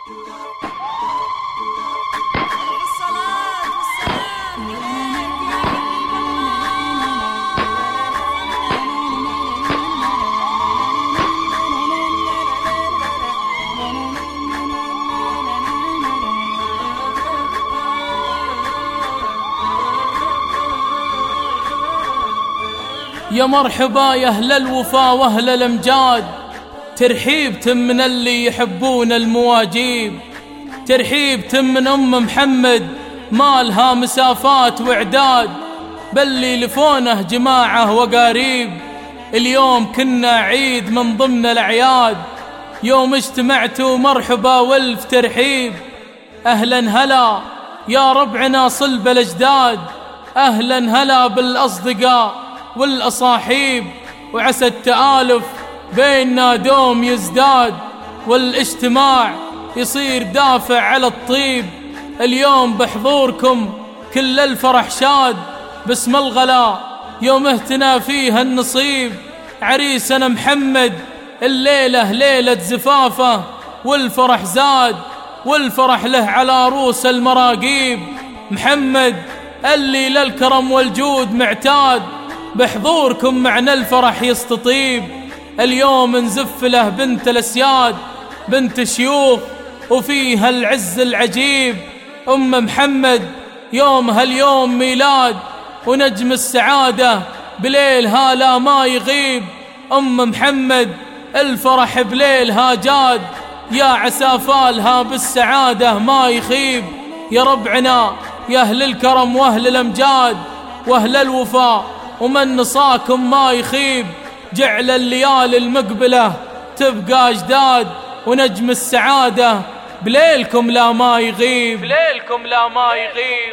يا مرحبا يا أهل الوفا وأهل الأمجاد، ترحيب تم من اللي يحبون المواجيب، ترحيب تم من أم محمد مالها مسافات وإعداد، بل لفونه جماعة وقاريب. اليوم كنا عيد من ضمن الأعياد، يوم اجتمعتوا مرحبا والف ترحيب. أهلا هلا يا ربعنا صلب الأجداد، أهلا هلا بالأصدقاء والأصاحيب، وعسى التآلف بيننا دوم يزداد، والاجتماع يصير دافع على الطيب. اليوم بحضوركم كل الفرح شاد، باسم الغلا يوم اهتنا فيها النصيب. عريسنا محمد الليلة ليلة زفافه، والفرح زاد والفرح له على روس المراقيب. محمد اللي للكرم والجود معتاد، بحضوركم معنا الفرح يستطيب. اليوم نزف له بنت الأسياد، بنت شيوخ وفيها العز العجيب. أم محمد يوم هاليوم ميلاد، ونجم السعادة بليلها لا ما يغيب. أم محمد الفرح بليلها جاد، يا عسى فالها بالسعادة ما يخيب. يا ربعنا يا أهل الكرم وأهل الأمجاد وأهل الوفاء، ومن نصاكم ما يخيب. جعل الليالي المقبلة تبقى أجداد، ونجم السعادة بليلكم لا ما يغيب، بليلكم لا ما يغيب.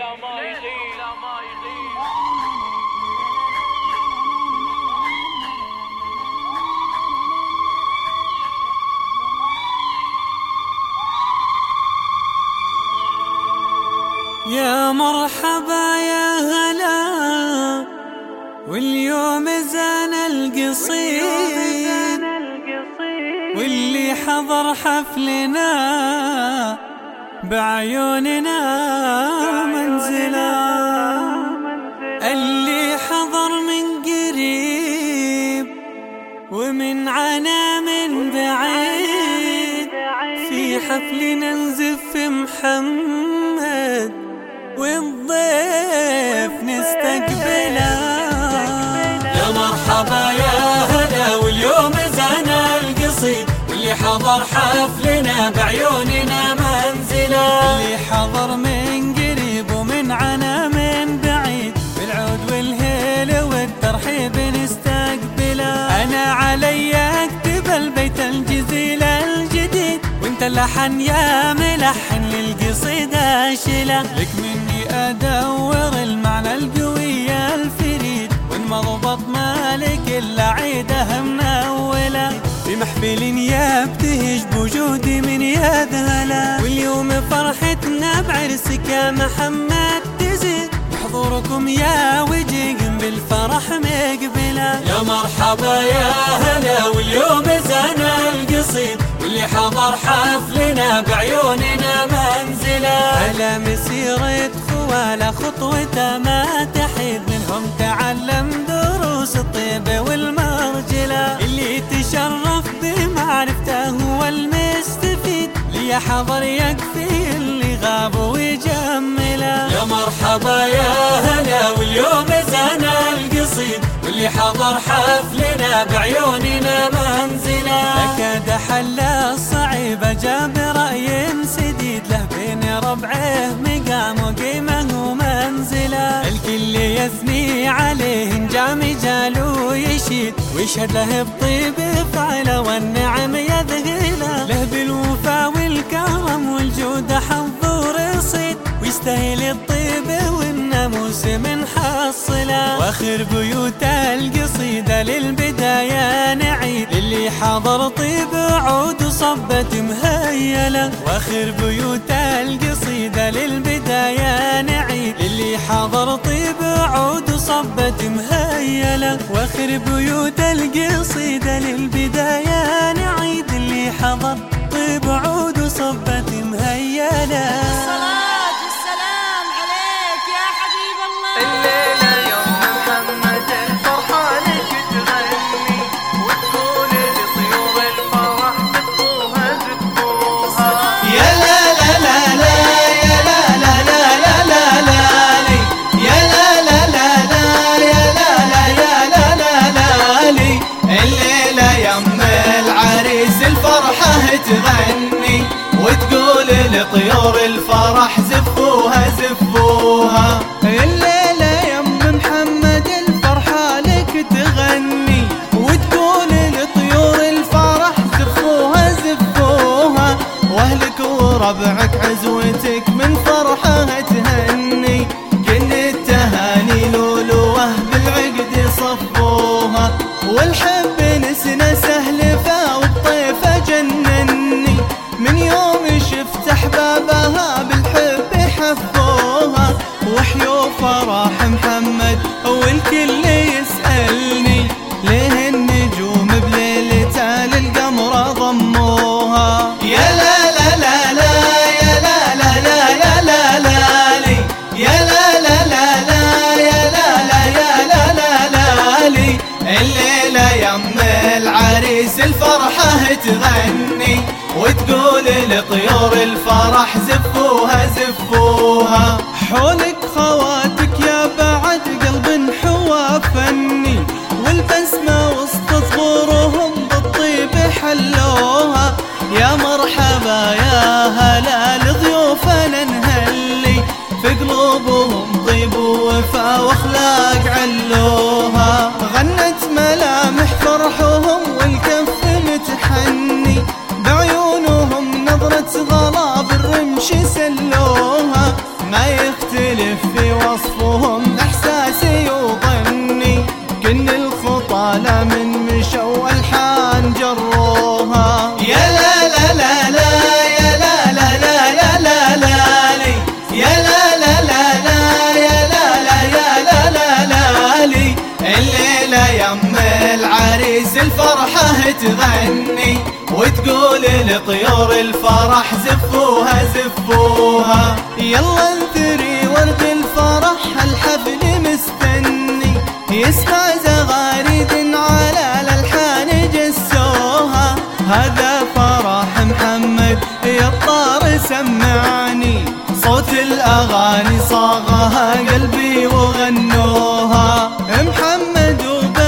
يا مرحبا يا هلا، واليوم زان القصيد، واللي حضر حفلنا بعيوننا منزلا، اللي حضر من قريب ومن عنا من بعيد، في حفلنا نزف محمد والضيف نستقبله. يا مرحبا يا هلا، واليوم زان القصيد، واللي حضر حفلنا بعيوننا منزلا، اللي حضر من قريب ومن عنا من بعيد، بالعود والهيل والترحيب نستقبله. انا علي اكتب البيت الجزيل الجديد، وانت اللحن يا ملحن للقصيد اشيله. لك مني ادور المعنى القوي الفريد، والمضبط مالك الا عيده منوله. في محفل يبتهج بوجودي من يد هلا، واليوم فرحتنا بعرسك يا محمد تزيد، بحضوركم يا وجيق بالفرح مقبله. يا مرحبا يا هلا، واليوم زان القصيد، واللي حضر حفلنا بعيوننا منزلا. على مسيرة خوالة خطوته ما تحيد، منهم تعلم دروس الطيب والمرجلة، اللي تشرف بمعرفته هو المستفيد، لي حضر يكفي اللي غاب ويجمله. يا مرحبا يا هلا، واليوم زان القصيد، واللي حضر حفلنا بعيوننا منزلا. أكاد حل الصعيب جاب رأي سديد، له بين ربعه مقام وقيمه ومنزله. الكل يثني عليه جام جاله يشيد، ويشهد له بطيب فعله والنعم يذهله. له بالوفا والكرم والجود حضور صيد، ويستاهل الطيب والناموس من حصله. واخر بيوت القصيدة للبداية نعيد، اللي حضر طيب عود صبت مهيلة. واخر بيوت القصيدة للبداية نعيد، اللي حضر طيب عود صبت مهيلة. واخر بيوت القصيدة للبداية نعيد، اللي حضر طيب عود صبت مهيلة. الفرح زفوها زفوها. الليلة يم محمد الفرحة لك تغني، وتقول لطيور الفرح زفوها زفوها، واهلك وربعك عزوتك من فرحها تهني، كل التهاني لولوه بالعقد صفوها، والحب نسنا سهلفة والطيفة جنني، من يوم شفت احبابها بالحب حفوها، وحيو فرح محمد والكل يسألني، ليه النجوم بليلتها للقمر ضموها. يا لا لا لا لا يا لا لا لا يا لا لا لي، يا لا لا لا لا يا لا لا يا لا لا لا لي. الليلة يم العريس الفرحة تغني، وتقول لطيور الفرح زفوها زفوها. حولك خواتك يا بعد قلب حوا فني، والبسمة وسط صغورهم بالطيب حلوها، يا مرحبا يا هلا لضيوفنا نهلي، في قلوبهم طيب ووفا واخلاق علوها، غنت ملامح فرحهم والكف متحني، بعيونهم نظرة غلا بالرمش سلوها، ما يختلف في وصفهم احساسي وظني، كن الخطى لا من مشوا الحان جروها. يا لا لا لا لا يا لا لا لا يا لا لا لي، يا لا لا لا لا يا لا لا يا لا لا لا لي. الليلة يم العريس الفرحة تغني، وتقول لطيور الفرح زفوها زفوها. يلا انثري ورد الفرح الحفل مستني، يسمع زغاريد على الالحان جسوها، هذا فرح محمد يا الطار سمعني، صوت الاغاني صاغها قلبي وغنوها، محمد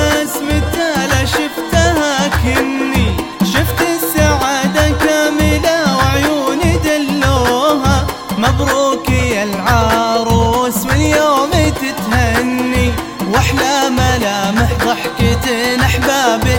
وبسمته لا شفتها كني، شفت السعادة كاملة وعيوني دلوها، مبروك يا العروس واليوم تتهني، واحلى ملامح ضحكة احبابي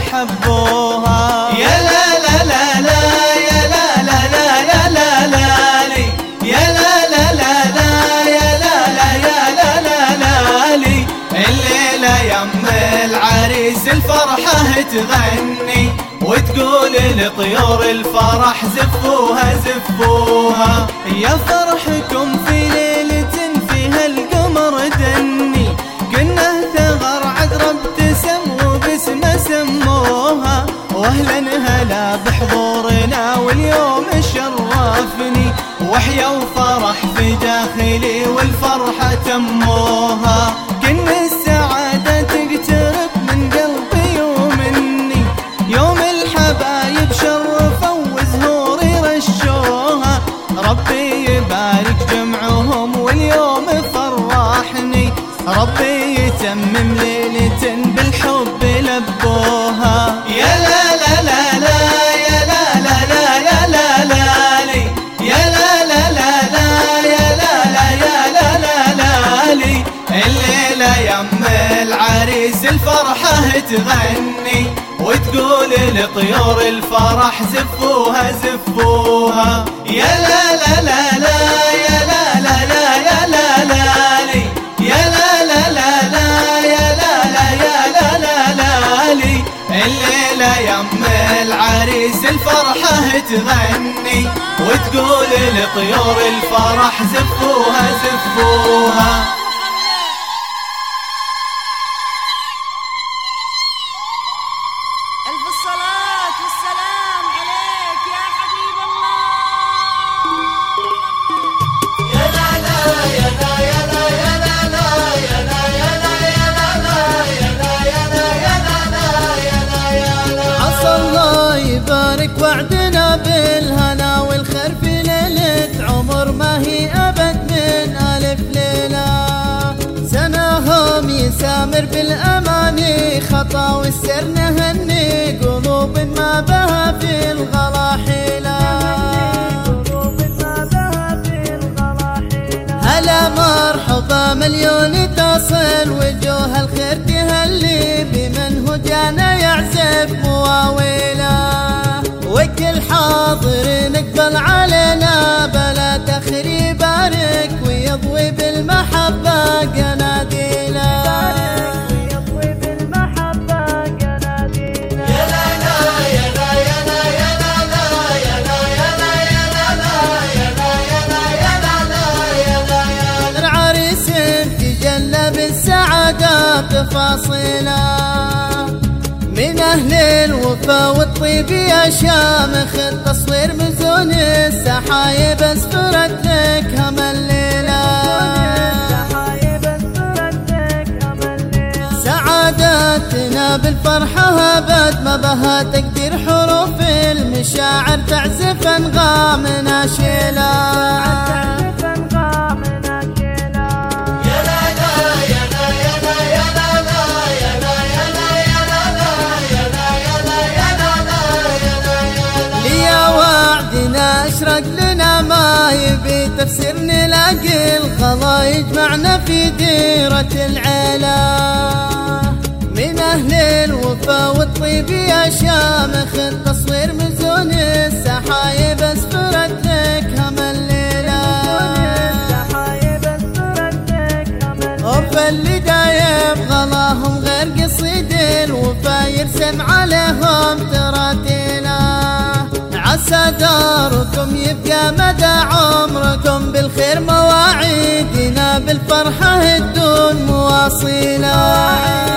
حبوها. يا لا لا لا لا يا لا لا لا يا لا لا لي، يا لا لا لا لا يا لا لا يا لا لا لا لي. الليلة يم العريس الفرحة تغني، وتقول لطيور الفرح زفوها زفوها. يا فرحكم في ليلة فيها القمر دني، كنه ثغر عقرب تسم وباسمه سموها، واهلا هلا بحضورنا واليوم شرفني، وحيا وفرح في داخلي والفرحة تموها، كن السعادة تقترب من قلبي ومني، يوم الحبايب شرفوا وزهوري رشوها، ربي يبارك جمعهم واليوم فرحني، ربي يتمم ليلة بالحب لبوها. يا لا لا لا لا يا لا لا لا يا لا لا لي، يا لا لا لا لا يا لا لا يا لا لا لا لي. الليلة يم العريس الفرحة تغني، وتقول لطيور الفرح زفوها زفوها. يا لا لا لا لا يا لا لا لا يا لا لا لي، يا لا لا لا لا يا لا لا يا لا لا لا لي. الليلة يم العريس الفرحة تغني، وتقول لطيور الفرح زفوها زفوها. ألف الصلاة والسلام عليك يا حبيب الله. يا لا لا يا لا يا لا يا لا لا يا لا يا لا يا لا لا يا لا يا لا يا لا لا يا لا يا لا. عسى الله يبارك وعدنا بالهنا والخير في ليلة عمر ما هي أبد من ألف ليلة، سناهم يسامر بالأماني خطا والسر نهني، قلوب ما بها في الغلا حيلة، قلوب ما بها في مليون تصل وجوه الخير تهلي بمن هو جانا يعزف مواويله وكل حاضر نقبل علينا بلا تخريب يبارك ويضوي بالمحبة قناديله العريس تجلى بالسعادة تفاصيله من أهل الوفا والطيب يا شامخ التصوير مزون السحايب اسفرت لك هم الليلة سعادتنا بالفرحة هبت ما بها تقدير حروف المشاعر تعزف أنغام ناشلة اشرق لنا ما يبي تفسير نلاقي الغلا يجمعنا في ديرة العيلة من أهل الوفا والطيب يا شامخ التصوير مزون السحايب اسفرت لك هم الليلة اللي دايب غلاهم غير قصيد الوفا يرسم عليهم تراتيله عسى داركم يبقى مدى عمركم بالخير مواعيدنا بالفرحة الدون مواصيله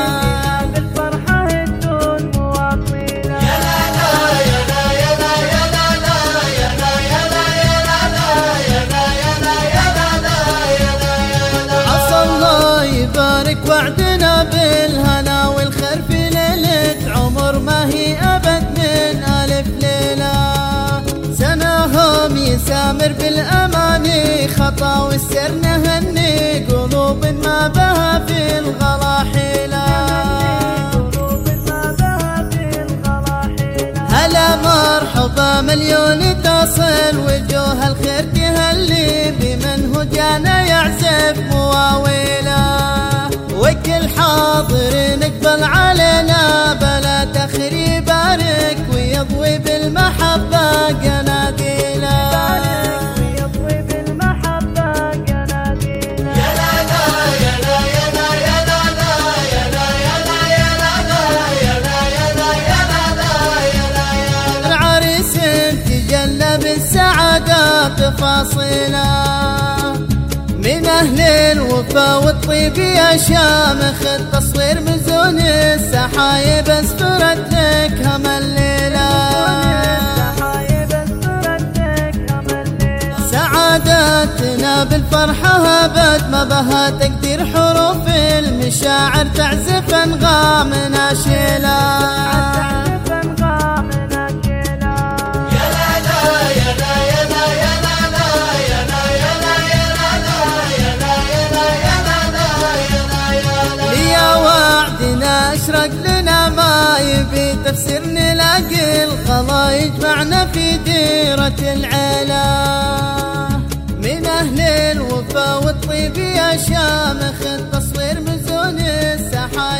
عسى الله يبارك وعدنا بالهنا والخير في ليلة عمر ما هي أبد من ألف ليلة سناهم يسامر بالأماني خطا والسر نهني قلوب ما بها في الغلا حيلة هلا مرحبا مليون تصل وجوه الخير تهلي بمن هو جانا يعزف مواويله وكل حاضر نقبل علينا بلا تخريب يبارك ويضوي بالمحبة قناديله العريس تجلى بالسعادة تفاصيله من أهل الوفا والطيب يا شامخ التصوير مزون السحايب اسفرت لك هم الليلة سعادتنا بالفرحة هبت ما بها تقدير حروف المشاعر تعزف أنغام ناشلة اشرق لنا ما يبي تفسير نلاقي الغلا يجمعنا في ديرة العيلة من أهل الوفا والطيب يا شامخ التصوير مزون السحايب